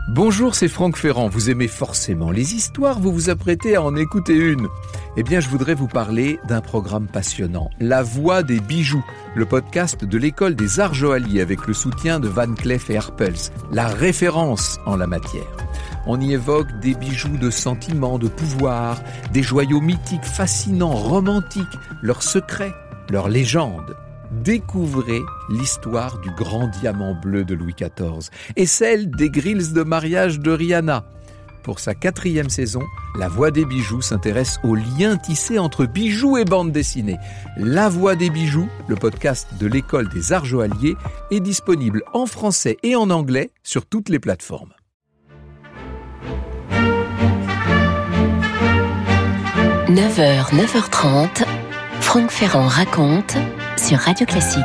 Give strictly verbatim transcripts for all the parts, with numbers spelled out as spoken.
Bonjour, c'est Franck Ferrand. Vous aimez forcément les histoires, vous vous apprêtez à en écouter une. Eh bien, je voudrais vous parler d'un programme passionnant, La Voix des bijoux, le podcast de l'École des Arts Joailliers avec le soutien de Van Cleef et Arpels, la référence en la matière. On y évoque des bijoux de sentiment, de pouvoir, des joyaux mythiques, fascinants, romantiques, leurs secrets, leurs légendes. Découvrez l'histoire du grand diamant bleu de Louis quatorze et celle des grilles de mariage de Rihanna. Pour sa quatrième saison, La Voix des bijoux s'intéresse aux liens tissés entre bijoux et bande dessinée. La Voix des bijoux, le podcast de l'École des Arts Joailliers, est disponible en français et en anglais sur toutes les plateformes. neuf heures, neuf heures trente, Franck Ferrand raconte sur Radio Classique.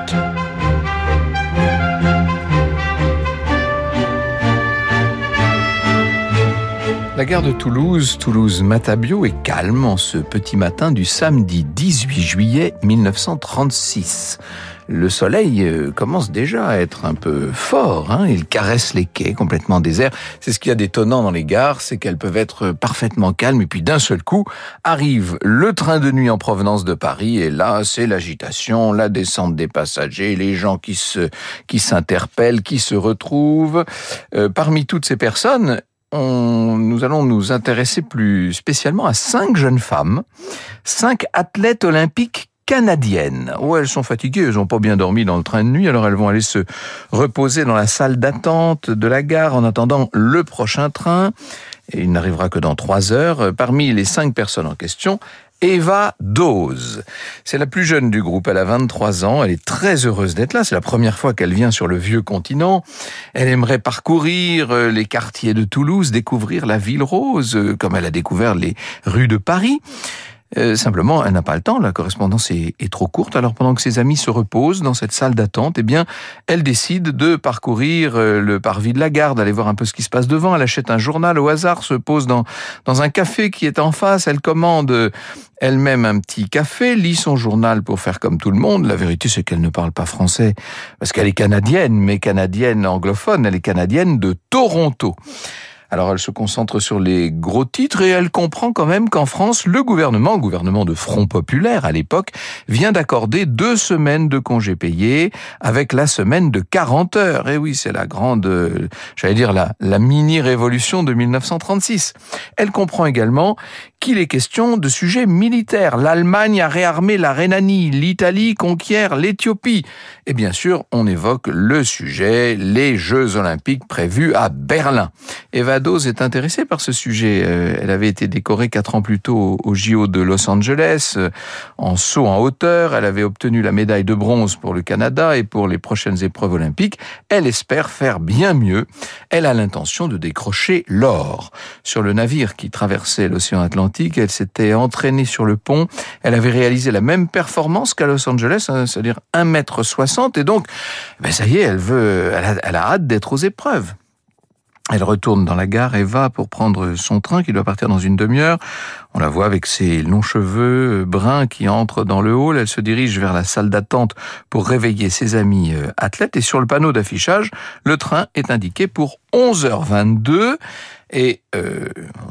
La gare de Toulouse, Toulouse-Matabio, est calme en ce petit matin du samedi dix-huit juillet mille neuf cent trente-six. Le soleil commence déjà à être un peu fort, hein. Il caresse les quais complètement déserts. C'est ce qu'il y a d'étonnant dans les gares, c'est qu'elles peuvent être parfaitement calmes et puis d'un seul coup arrive le train de nuit en provenance de Paris et là c'est l'agitation, la descente des passagers, les gens qui se qui s'interpellent, qui se retrouvent. Euh, parmi toutes ces personnes, On, nous allons nous intéresser plus spécialement à cinq jeunes femmes, cinq athlètes olympiques canadiennes. Oh, elles sont fatiguées, elles n'ont pas bien dormi dans le train de nuit, alors elles vont aller se reposer dans la salle d'attente de la gare en attendant le prochain train. Et il n'arrivera que dans trois heures. Parmi les cinq personnes en question, Eva Dawes. C'est la plus jeune du groupe, elle a vingt-trois ans, elle est très heureuse d'être là, c'est la première fois qu'elle vient sur le vieux continent. Elle aimerait parcourir les quartiers de Toulouse, découvrir la ville rose, comme elle a découvert les rues de Paris. Euh, simplement, elle n'a pas le temps, la correspondance est, est trop courte, alors pendant que ses amis se reposent dans cette salle d'attente, eh bien, elle décide de parcourir le parvis de la gare, d'aller voir un peu ce qui se passe devant. Elle achète un journal au hasard, se pose dans, dans un café qui est en face, elle commande elle-même un petit café, lit son journal pour faire comme tout le monde. La vérité, c'est qu'elle ne parle pas français, parce qu'elle est canadienne, mais canadienne anglophone, elle est canadienne de Toronto. Alors elle se concentre sur les gros titres et elle comprend quand même qu'en France, le gouvernement, le gouvernement de Front Populaire à l'époque, vient d'accorder deux semaines de congés payés avec la semaine de quarante heures. Et oui, c'est la grande, euh, j'allais dire la, la mini-révolution de mille neuf cent trente-six. Elle comprend également qu'il est question de sujets militaires. L'Allemagne a réarmé la Rhénanie, l'Italie conquiert l'Éthiopie. Et bien sûr, on évoque le sujet, les Jeux Olympiques prévus à Berlin. Eva Dawes est intéressée par ce sujet. Elle avait été décorée quatre ans plus tôt au J O de Los Angeles en saut en hauteur. Elle avait obtenu la médaille de bronze pour le Canada et pour les prochaines épreuves olympiques. Elle espère faire bien mieux. Elle a l'intention de décrocher l'or. Sur le navire qui traversait l'océan Atlantique, elle s'était entraînée sur le pont. Elle avait réalisé la même performance qu'à Los Angeles, c'est-à-dire un mètre soixante. Et donc, ben ça y est, elle veut, elle a, elle a hâte d'être aux épreuves. Elle retourne dans la gare et va pour prendre son train qui doit partir dans une demi-heure. On la voit avec ses longs cheveux bruns qui entrent dans le hall. Elle se dirige vers la salle d'attente pour réveiller ses amis athlètes. Et sur le panneau d'affichage, le train est indiqué pour onze heures vingt-deux. Et euh,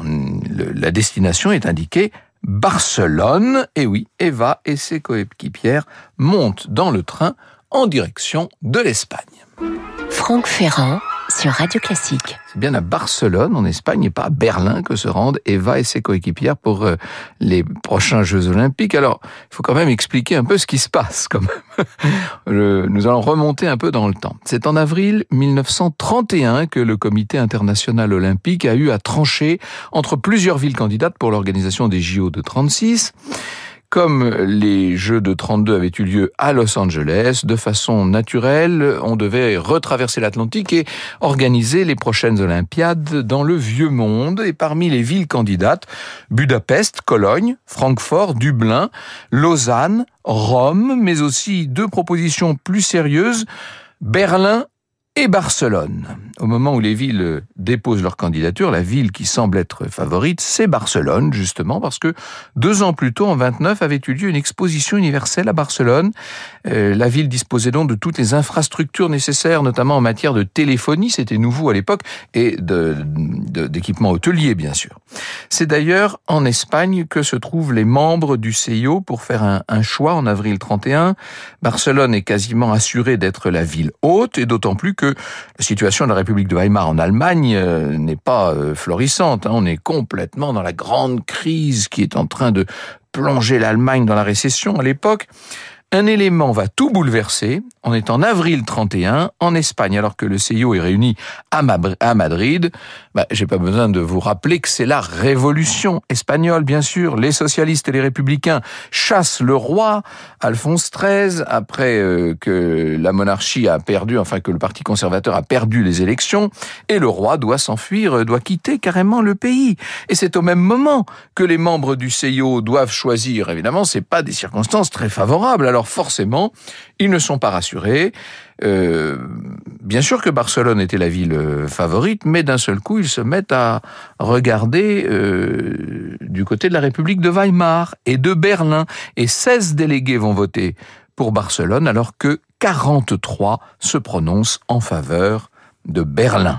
le, la destination est indiquée Barcelone. Et oui, Eva et ses coéquipières montent dans le train en direction de l'Espagne. Franck Ferrand sur Radio Classique. C'est bien à Barcelone, en Espagne, et pas à Berlin que se rendent Eva et ses coéquipières pour euh, les prochains Jeux Olympiques. Alors, il faut quand même expliquer un peu ce qui se passe, quand même. Le, nous allons remonter un peu dans le temps. C'est en avril mille neuf cent trente et un que le Comité international olympique a eu à trancher entre plusieurs villes candidates pour l'organisation des J O de trente-six. Comme les Jeux de trente-deux avaient eu lieu à Los Angeles, de façon naturelle, on devait retraverser l'Atlantique et organiser les prochaines Olympiades dans le Vieux Monde. Et parmi les villes candidates, Budapest, Cologne, Francfort, Dublin, Lausanne, Rome, mais aussi deux propositions plus sérieuses, Berlin et Barcelone. au moment où les villes déposent leur candidature, la ville qui semble être favorite, c'est Barcelone, justement, parce que deux ans plus tôt, en vingt-neuf, avait eu lieu une exposition universelle à Barcelone. Euh, la ville disposait donc de toutes les infrastructures nécessaires, notamment en matière de téléphonie, c'était nouveau à l'époque, et de, de, d'équipements hôteliers, bien sûr. C'est d'ailleurs en Espagne que se trouvent les membres du C I O pour faire un, un choix en avril trente et un. Barcelone est quasiment assurée d'être la ville hôte, et d'autant plus que la situation de la République de Weimar en Allemagne euh, n'est pas euh, florissante. Hein. On est complètement dans la grande crise qui est en train de plonger l'Allemagne dans la récession à l'époque. Un élément va tout bouleverser. On est en avril trente et un, en Espagne, alors que le C I O est réuni à, Mab- à Madrid. Bah, j'ai pas besoin de vous rappeler que c'est la révolution espagnole, bien sûr. Les socialistes et les républicains chassent le roi, Alphonse treize, après euh, que la monarchie a perdu, enfin que le parti conservateur a perdu les élections, et le roi doit s'enfuir, doit quitter carrément le pays. Et c'est au même moment que les membres du C I O doivent choisir. Évidemment, c'est pas des circonstances très favorables. Alors forcément, ils ne sont pas rassurés. Euh, bien sûr que Barcelone était la ville favorite, mais d'un seul coup, ils se mettent à regarder euh, du côté de la République de Weimar et de Berlin. Et seize délégués vont voter pour Barcelone, alors que quarante-trois se prononcent en faveur de Berlin.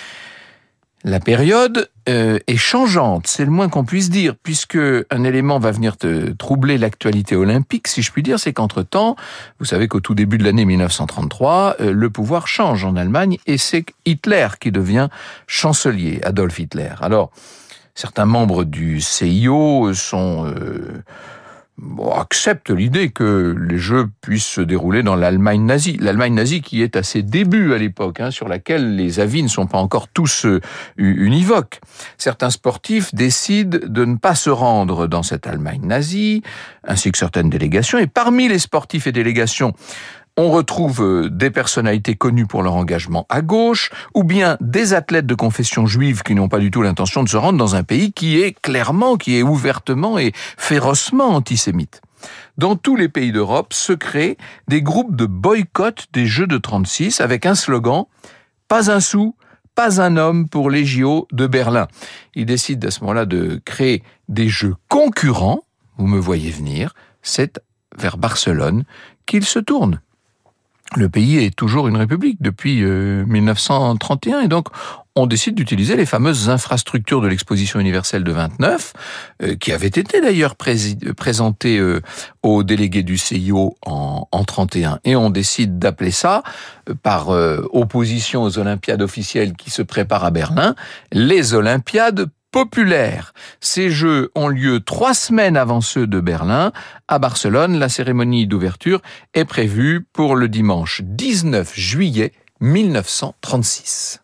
La période euh, est changeante, c'est le moins qu'on puisse dire, puisque un élément va venir te troubler l'actualité olympique, si je puis dire, c'est qu'entre-temps, vous savez qu'au tout début de l'année mille neuf cent trente-trois, euh, le pouvoir change en Allemagne et c'est Hitler qui devient chancelier, Adolf Hitler. Alors, certains membres du C I O sont... Euh, Bon, accepte l'idée que les Jeux puissent se dérouler dans l'Allemagne nazie. L'Allemagne nazie qui est à ses débuts à l'époque, hein, sur laquelle les avis ne sont pas encore tous euh, univoques. Certains sportifs décident de ne pas se rendre dans cette Allemagne nazie, ainsi que certaines délégations. Et parmi les sportifs et délégations, on retrouve des personnalités connues pour leur engagement à gauche, ou bien des athlètes de confession juive qui n'ont pas du tout l'intention de se rendre dans un pays qui est clairement, qui est ouvertement et férocement antisémite. Dans tous les pays d'Europe se créent des groupes de boycott des Jeux de trente-six avec un slogan « Pas un sou, pas un homme pour les J O de Berlin ». Ils décident à ce moment-là de créer des Jeux concurrents, vous me voyez venir, c'est vers Barcelone qu'ils se tournent. Le pays est toujours une république depuis euh, mille neuf cent trente et un et donc on décide d'utiliser les fameuses infrastructures de l'exposition universelle de vingt-neuf euh, qui avaient été d'ailleurs pré- présentées euh, aux délégués du C I O en, en trente et un et on décide d'appeler ça, euh, par euh, opposition aux Olympiades officielles qui se préparent à Berlin, les Olympiades populaire. Ces Jeux ont lieu trois semaines avant ceux de Berlin. À Barcelone, la cérémonie d'ouverture est prévue pour le dimanche dix-neuf juillet mille neuf cent trente-six.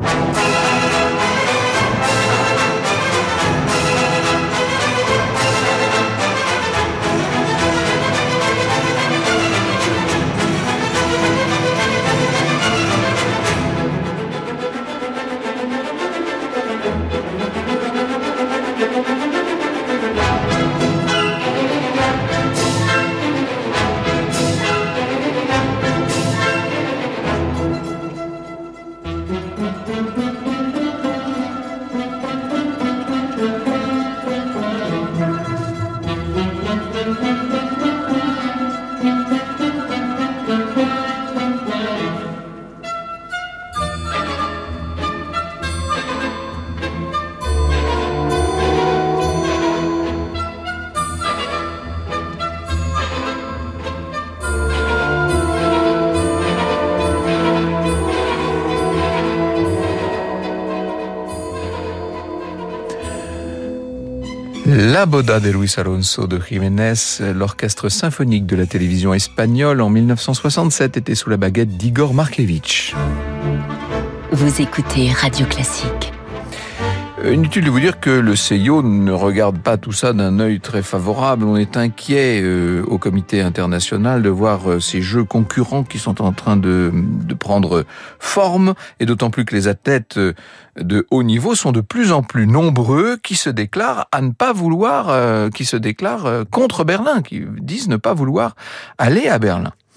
La Boda de Luis Alonso de Jiménez, l'orchestre symphonique de la télévision espagnole en mille neuf cent soixante-sept était sous la baguette d'Igor Markevitch. Vous écoutez Radio Classique. Inutile de vous dire que le C I O ne regarde pas tout ça d'un œil très favorable. On est inquiet euh, au comité international de voir euh, ces jeux concurrents qui sont en train de, de prendre forme, et d'autant plus que les athlètes euh, de haut niveau sont de plus en plus nombreux qui se déclarent à ne pas vouloir, euh, qui se déclarent euh, contre Berlin, qui disent ne pas vouloir aller à Berlin.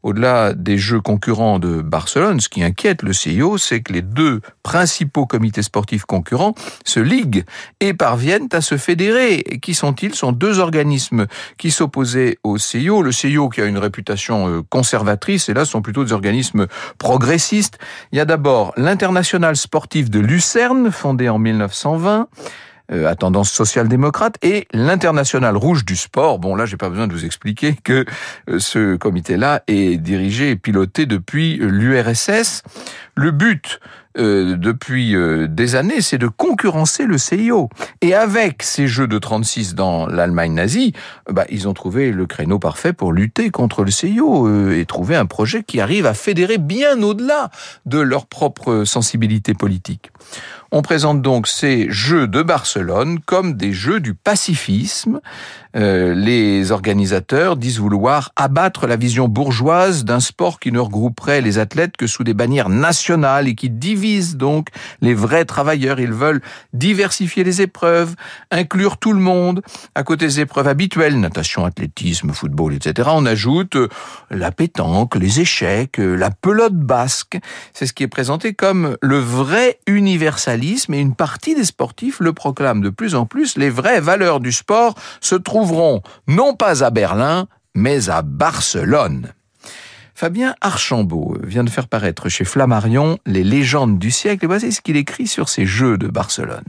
au-delà des Jeux concurrents de Barcelone, ce qui inquiète le C I O, c'est que les deux principaux comités sportifs concurrents se liguent et parviennent à se fédérer. Et qui sont-ils? Ce sont deux organismes qui s'opposaient au C I O. Le C I O qui a une réputation conservatrice, et là, ce sont plutôt des organismes progressistes. Il y a d'abord l'Internationale sportive de Lucerne, fondée en mille neuf cent vingt, euh, à tendance social-démocrate, et l'Internationale rouge du sport. Bon, là, j'ai pas besoin de vous expliquer que euh, ce comité-là est dirigé et piloté depuis l'U R S S. Le but, euh, depuis euh, des années, c'est de concurrencer le C I O. Et avec ces Jeux de trente-six dans l'Allemagne nazie, bah, ils ont trouvé le créneau parfait pour lutter contre le C I O euh, et trouver un projet qui arrive à fédérer bien au-delà de leur propre sensibilité politique. On présente donc ces Jeux de Barcelone comme des Jeux du pacifisme. Euh, les organisateurs disent vouloir abattre la vision bourgeoise d'un sport qui ne regrouperait les athlètes que sous des bannières nationales et qui divise donc les vrais travailleurs. Ils veulent diversifier les épreuves, inclure tout le monde. À côté des épreuves habituelles, natation, athlétisme, football, et cetera, on ajoute la pétanque, les échecs, la pelote basque. C'est ce qui est présenté comme le vrai universalisme. Et une partie des sportifs le proclament de plus en plus. Les vraies valeurs du sport se trouveront non pas à Berlin, mais à Barcelone. Fabien Archambault vient de faire paraître chez Flammarion Les légendes du siècle, et voici ce qu'il écrit sur ces Jeux de Barcelone.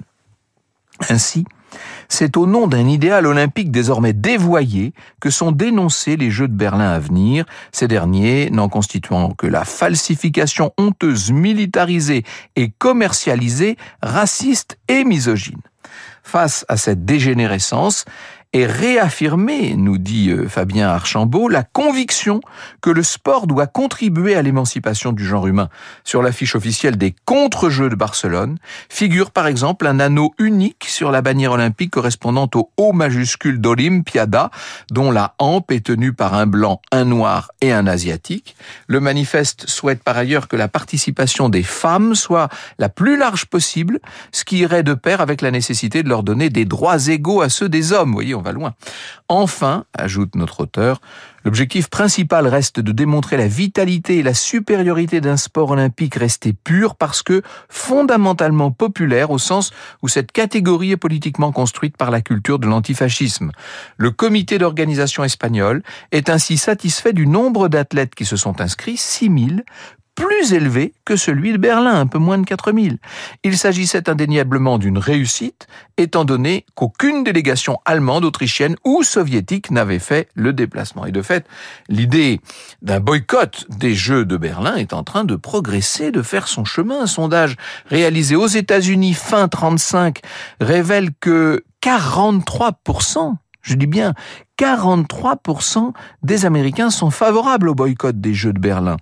Ainsi, c'est au nom d'un idéal olympique désormais dévoyé que sont dénoncés les Jeux de Berlin à venir, ces derniers n'en constituant que la falsification honteuse, militarisée et commercialisée, raciste et misogyne. Face à cette dégénérescence, et réaffirmer, nous dit Fabien Archambault, la conviction que le sport doit contribuer à l'émancipation du genre humain. Sur l'affiche officielle des contre-Jeux de Barcelone figure par exemple un anneau unique sur la bannière olympique correspondant au O majuscule d'Olympiada, dont la hampe est tenue par un blanc, un noir et un asiatique. Le manifeste souhaite par ailleurs que la participation des femmes soit la plus large possible, ce qui irait de pair avec la nécessité de leur donner des droits égaux à ceux des hommes. Vous voyez, on va loin. Enfin, ajoute notre auteur, l'objectif principal reste de démontrer la vitalité et la supériorité d'un sport olympique resté pur parce que fondamentalement populaire au sens où cette catégorie est politiquement construite par la culture de l'antifascisme. Le comité d'organisation espagnol est ainsi satisfait du nombre d'athlètes qui se sont inscrits, six mille, plus élevé que celui de Berlin, un peu moins de quatre mille. Il s'agissait indéniablement d'une réussite, étant donné qu'aucune délégation allemande, autrichienne ou soviétique n'avait fait le déplacement. Et de fait, l'idée d'un boycott des Jeux de Berlin est en train de progresser, de faire son chemin. Un sondage réalisé aux États-Unis fin trente-cinq révèle que quarante-trois pour cent, je dis bien quarante-trois pour cent des Américains sont favorables au boycott des Jeux de Berlin.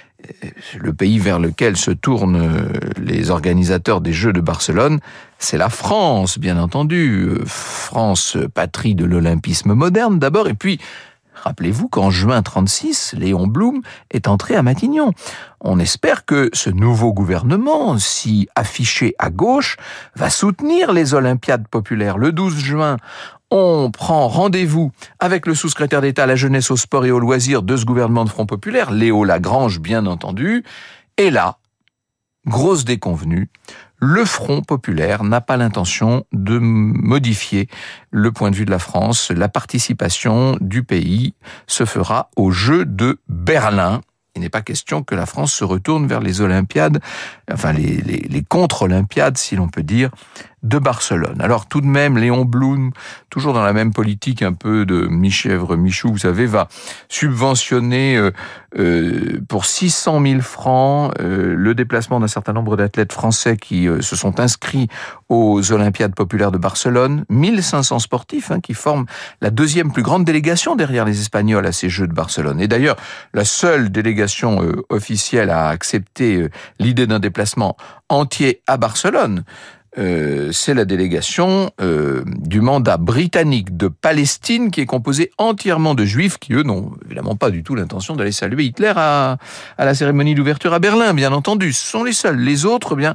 Le pays vers lequel se tournent les organisateurs des Jeux de Barcelone, c'est la France, bien entendu. France, patrie de l'olympisme moderne d'abord, et puis, rappelez-vous qu'en juin trente-six, Léon Blum est entré à Matignon. On espère que ce nouveau gouvernement, si affiché à gauche, va soutenir les Olympiades populaires. Le douze juin, on prend rendez-vous avec le sous-secrétaire d'État à la jeunesse, au sport et aux loisirs de ce gouvernement de Front populaire, Léo Lagrange, bien entendu. Et là, grosse déconvenue, le Front populaire n'a pas l'intention de modifier le point de vue de la France. La participation du pays se fera aux Jeux de Berlin. Il n'est pas question que la France se retourne vers les Olympiades, enfin les, les, les contre-Olympiades, si l'on peut dire, de Barcelone. Alors tout de même, Léon Blum, toujours dans la même politique un peu de mi-chèvre, mi-chou, vous savez, va subventionner euh, euh, pour six cent mille francs euh, le déplacement d'un certain nombre d'athlètes français qui euh, se sont inscrits aux Olympiades populaires de Barcelone. mille cinq cents sportifs hein, qui forment la deuxième plus grande délégation derrière les Espagnols à ces Jeux de Barcelone. Et d'ailleurs, la seule délégation euh, officielle à accepter euh, l'idée d'un déplacement entier à Barcelone, Euh, c'est la délégation euh, du mandat britannique de Palestine qui est composée entièrement de juifs qui, eux, n'ont évidemment pas du tout l'intention d'aller saluer Hitler à, à la cérémonie d'ouverture à Berlin, bien entendu. Ce sont les seuls. Les autres, eh bien,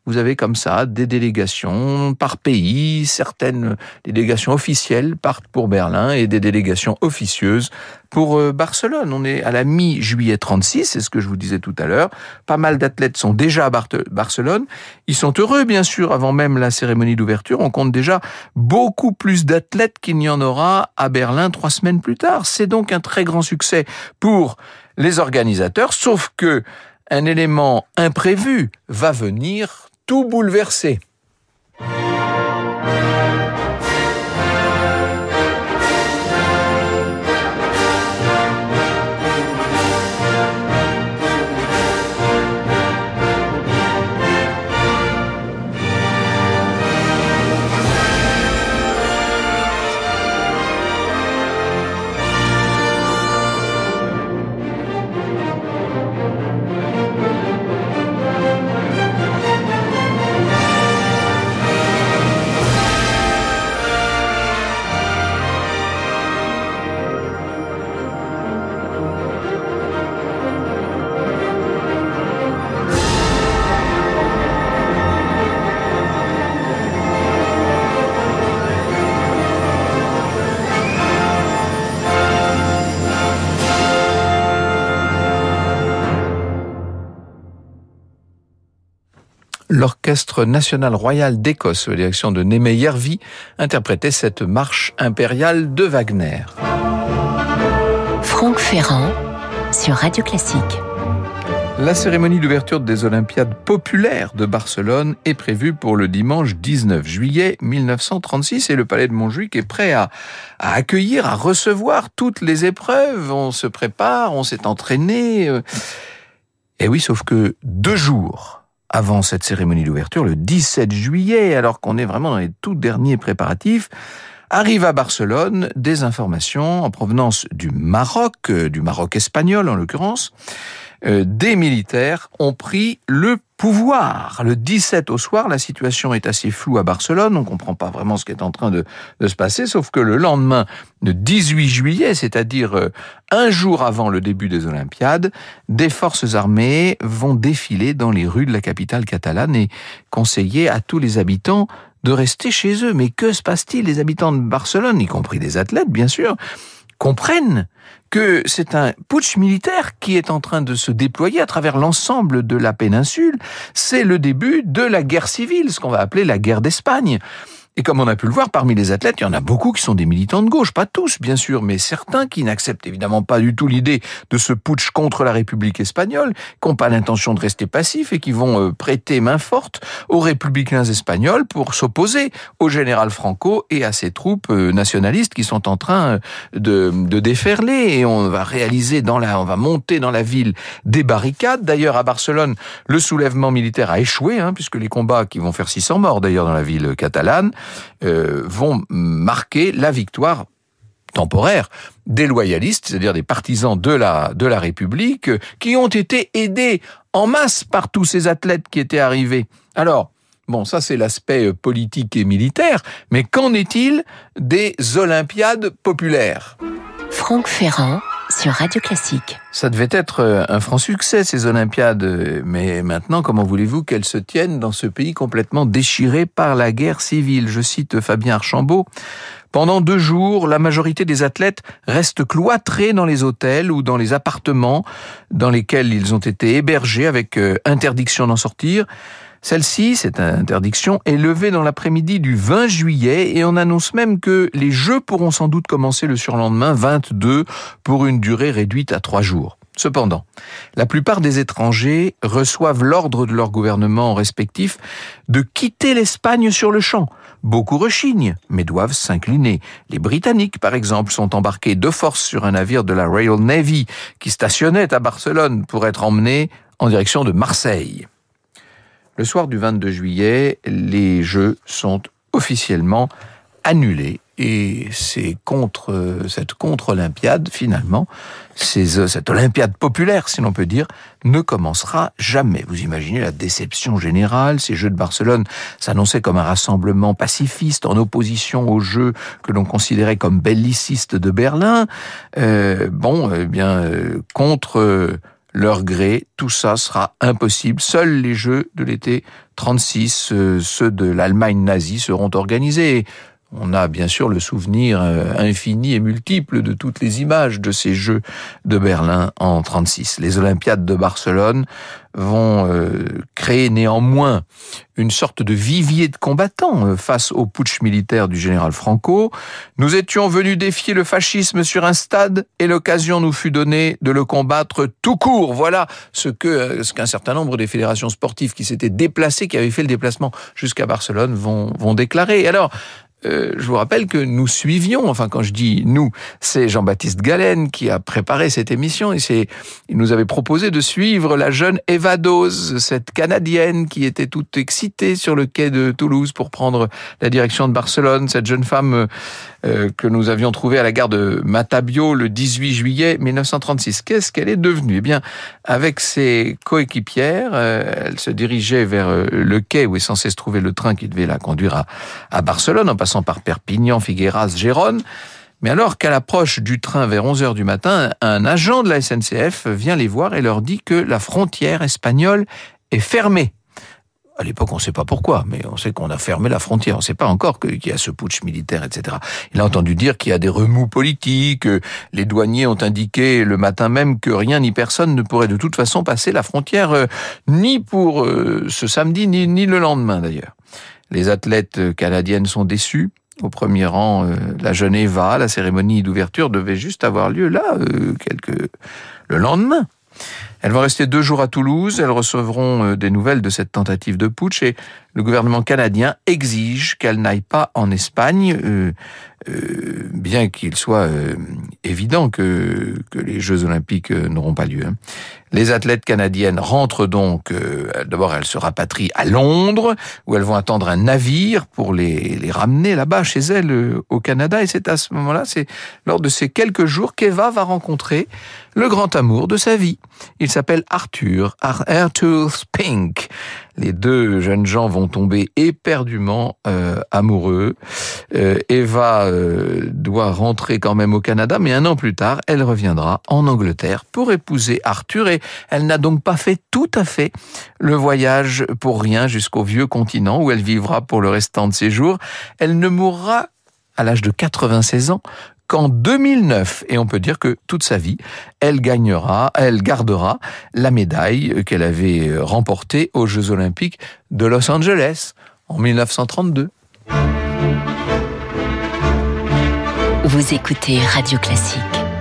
vous avez comme ça des délégations par pays, certaines délégations officielles partent pour Berlin et des délégations officieuses pour Barcelone. On est à la mi-juillet trente-six, c'est ce que je vous disais tout à l'heure. Pas mal d'athlètes sont déjà à Bar- Barcelone. Ils sont heureux, bien sûr, avant même la cérémonie d'ouverture. On compte déjà beaucoup plus d'athlètes qu'il n'y en aura à Berlin trois semaines plus tard. C'est donc un très grand succès pour les organisateurs, sauf que un élément imprévu va venir tout bouleverser. L'Orchestre national royal d'Écosse, sous la direction de Némé Järvi, interprétait cette marche impériale de Wagner. Franck Ferrand sur Radio Classique. La cérémonie d'ouverture des Olympiades populaires de Barcelone est prévue pour le dimanche dix-neuf juillet mille neuf cent trente-six et le Palais de Montjuïc est prêt à, à accueillir, à recevoir toutes les épreuves. On se prépare, on s'est entraîné. Et oui, sauf que deux jours avant cette cérémonie d'ouverture, le dix-sept juillet, alors qu'on est vraiment dans les tout derniers préparatifs, arrivent à Barcelone des informations en provenance du Maroc, du Maroc espagnol en l'occurrence. Euh, des militaires ont pris le pouvoir. Le dix-sept au soir, la situation est assez floue à Barcelone, on ne comprend pas vraiment ce qui est en train de, de se passer, sauf que le lendemain, le dix-huit juillet, c'est-à-dire euh, un jour avant le début des Olympiades, des forces armées vont défiler dans les rues de la capitale catalane et conseiller à tous les habitants de rester chez eux. Mais que se passe-t-il? Les habitants de Barcelone, y compris des athlètes bien sûr, comprennent que c'est un putsch militaire qui est en train de se déployer à travers l'ensemble de la péninsule. C'est le début de la guerre civile, ce qu'on va appeler la guerre d'Espagne. Et comme on a pu le voir, parmi les athlètes, il y en a beaucoup qui sont des militants de gauche. Pas tous, bien sûr, mais certains qui n'acceptent évidemment pas du tout l'idée de ce putsch contre la République espagnole, qui n'ont pas l'intention de rester passifs et qui vont prêter main forte aux républicains espagnols pour s'opposer au général Franco et à ses troupes nationalistes qui sont en train de, de déferler. Et on va réaliser dans la, on va monter dans la ville des barricades. D'ailleurs, à Barcelone, le soulèvement militaire a échoué, hein, puisque les combats qui vont faire six cents morts d'ailleurs dans la ville catalane, Euh, vont marquer la victoire temporaire des loyalistes, c'est-à-dire des partisans de la, de la République, qui ont été aidés en masse par tous ces athlètes qui étaient arrivés. Alors, bon, ça c'est l'aspect politique et militaire, mais qu'en est-il des Olympiades populaires ? Franck Ferrand sur Radio Classique. Ça devait être un franc succès, ces Olympiades, mais maintenant, comment voulez-vous qu'elles se tiennent dans ce pays complètement déchiré par la guerre civile ? Je cite Fabien Archambault. Pendant deux jours, la majorité des athlètes restent cloîtrés dans les hôtels ou dans les appartements dans lesquels ils ont été hébergés avec interdiction d'en sortir. Celle-ci, cette interdiction, est levée dans l'après-midi du vingt juillet et on annonce même que les Jeux pourront sans doute commencer le surlendemain vingt-deux pour une durée réduite à trois jours. Cependant, la plupart des étrangers reçoivent l'ordre de leur gouvernement respectif de quitter l'Espagne sur le champ. Beaucoup rechignent, mais doivent s'incliner. Les Britanniques, par exemple, sont embarqués de force sur un navire de la Royal Navy qui stationnait à Barcelone pour être emmenés en direction de Marseille. Le soir du vingt-deux juillet, les Jeux sont officiellement annulés et c'est contre cette contre-olympiade, finalement, ces, cette olympiade populaire, si l'on peut dire, ne commencera jamais. Vous imaginez la déception générale. Ces Jeux de Barcelone s'annonçaient comme un rassemblement pacifiste en opposition aux Jeux que l'on considérait comme bellicistes de Berlin. Euh, bon, eh bien, euh, contre leur gré, tout ça sera impossible. Seuls les Jeux de l'été trente-six, euh, ceux de l'Allemagne nazie, seront organisés. On a bien sûr le souvenir infini et multiple de toutes les images de ces Jeux de Berlin en trente-six. Les Olympiades de Barcelone vont euh, créer néanmoins une sorte de vivier de combattants face au putsch militaire du général Franco. Nous étions venus défier le fascisme sur un stade et l'occasion nous fut donnée de le combattre tout court. Voilà ce que ce qu'un certain nombre des fédérations sportives qui s'étaient déplacées, qui avaient fait le déplacement jusqu'à Barcelone, vont, vont déclarer. Alors, Euh, je vous rappelle que nous suivions, enfin quand je dis nous, c'est Jean-Baptiste Galen qui a préparé cette émission et c'est, il nous avait proposé de suivre la jeune Eva Dawes, cette Canadienne qui était toute excitée sur le quai de Toulouse pour prendre la direction de Barcelone, cette jeune femme euh, que nous avions trouvée à la gare de Matabio le dix-huit juillet mille neuf cent trente-six. Qu'est-ce qu'elle est devenue ? Eh bien, avec ses coéquipières, euh, elle se dirigeait vers euh, le quai où est censé se trouver le train qui devait la conduire à, à Barcelone, en passant par Perpignan, Figueras, Gérone. Mais alors qu'à l'approche du train vers onze heures du matin, un agent de la S N C F vient les voir et leur dit que la frontière espagnole est fermée. À l'époque, on ne sait pas pourquoi, mais on sait qu'on a fermé la frontière. On ne sait pas encore qu'il y a ce putsch militaire, et cetera. Il a entendu dire qu'il y a des remous politiques. Les douaniers ont indiqué le matin même que rien ni personne ne pourrait de toute façon passer la frontière, euh, ni pour euh, ce samedi, ni, ni le lendemain d'ailleurs. Les athlètes canadiennes sont déçues. Au premier rang, euh, la jeune Eva, la cérémonie d'ouverture devait juste avoir lieu là, euh, quelques... le lendemain. Elles vont rester deux jours à Toulouse, elles recevront des nouvelles de cette tentative de putsch et le gouvernement canadien exige qu'elles n'aillent pas en Espagne, euh, euh, bien qu'il soit euh, évident que, que les Jeux Olympiques n'auront pas lieu. Les athlètes canadiennes rentrent donc, euh, d'abord elles se rapatrient à Londres, où elles vont attendre un navire pour les, les ramener là-bas, chez elles, euh, au Canada, et c'est à ce moment-là, c'est lors de ces quelques jours qu'Eva va rencontrer le grand amour de sa vie. Il s'appelle Arthur, Arthur Spink. Les deux jeunes gens vont tomber éperdument euh, amoureux. Euh, Eva euh, doit rentrer quand même au Canada, mais un an plus tard, elle reviendra en Angleterre pour épouser Arthur. Et elle n'a donc pas fait tout à fait le voyage pour rien jusqu'au vieux continent où elle vivra pour le restant de ses jours. Elle ne mourra à l'âge de quatre-vingt-seize ans qu'en deux mille neuf, et on peut dire que toute sa vie, elle gagnera, elle gardera la médaille qu'elle avait remportée aux Jeux Olympiques de Los Angeles en mille neuf cent trente-deux. Vous écoutez Radio Classique.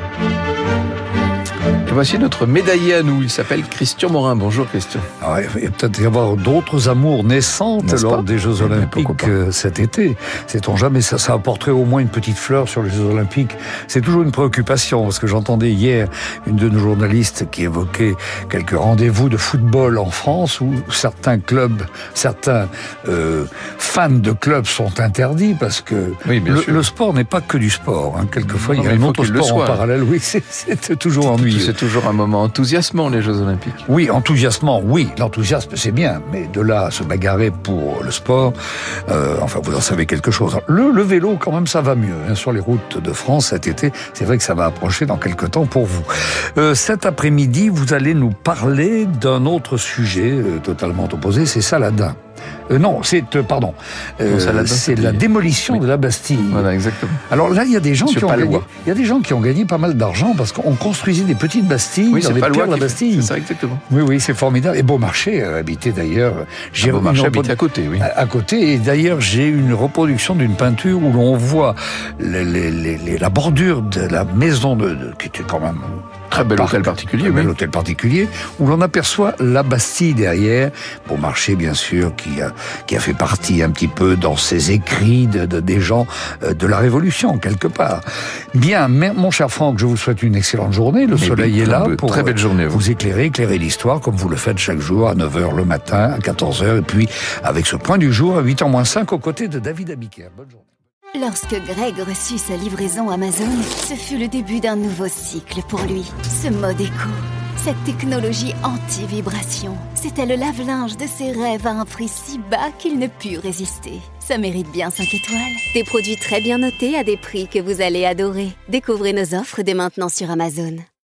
Et voici notre médaillé à nous, il s'appelle Christian Morin. Bonjour Christian. Alors, il va peut-être y avoir d'autres amours naissantes N'est-ce lors pas des Jeux Olympiques cet été. Sait-on jamais, ça, ça apporterait au moins une petite fleur sur les Jeux Olympiques. C'est toujours une préoccupation, parce que j'entendais hier une de nos journalistes qui évoquait quelques rendez-vous de football en France où certains clubs, certains euh, fans de clubs sont interdits parce que oui, le, sûr. le sport n'est pas que du sport. Hein. Quelquefois, non, il y a un autre sport en parallèle. Oui, c'est, c'est toujours ennuyeux. C'est toujours un moment enthousiasmant, les Jeux Olympiques. Oui, enthousiasmant, oui. L'enthousiasme, c'est bien. Mais de là à se bagarrer pour le sport, euh, enfin, vous en savez quelque chose. Le, le vélo, quand même, ça va mieux. Hein, sur les routes de France cet été, c'est vrai que ça va approcher dans quelques temps pour vous. Euh, cet après-midi, vous allez nous parler d'un autre sujet euh, totalement opposé, c'est Saladin. Euh, non, c'est euh, pardon, euh, non, Saladin, c'est, c'est la démolition oui. de la Bastille. Voilà, exactement. Alors là, il y a des gens Monsieur qui ont Palois. gagné. Il y a des gens qui ont gagné pas mal d'argent parce qu'on construisait des petites bastilles oui, dans les pierres de la Bastille. C'est ça, exactement. Oui, oui, c'est formidable. Et Beaumarchais euh, habitait d'ailleurs. J'ai ah, Beaumarchais habite à côté, oui. À, à côté. Et d'ailleurs, j'ai une reproduction d'une peinture où l'on voit les, les, les, les, la bordure de la maison de, de qui était quand même très bel hôtel particulier, très oui. bel hôtel particulier, où l'on aperçoit la Bastille derrière. Beaumarchais, bien sûr, qui a, qui a fait partie un petit peu dans ses écrits de, de, des gens de la Révolution, quelque part. Bien, mon cher Franck, je vous souhaite une excellente journée. Le Mais soleil est là pour très belle journée, vous. vous éclairer, éclairer l'histoire, comme vous le faites chaque jour à neuf heures le matin, à quatorze heures, et puis avec ce point du jour à huit heures moins cinq aux côtés de David Abiker. Bonne journée. Lorsque Greg reçut sa livraison Amazon, ce fut le début d'un nouveau cycle pour lui. Ce mode éco, cette technologie anti-vibration, c'était le lave-linge de ses rêves à un prix si bas qu'il ne put résister. Ça mérite bien cinq étoiles. Des produits très bien notés à des prix que vous allez adorer. Découvrez nos offres dès maintenant sur Amazon.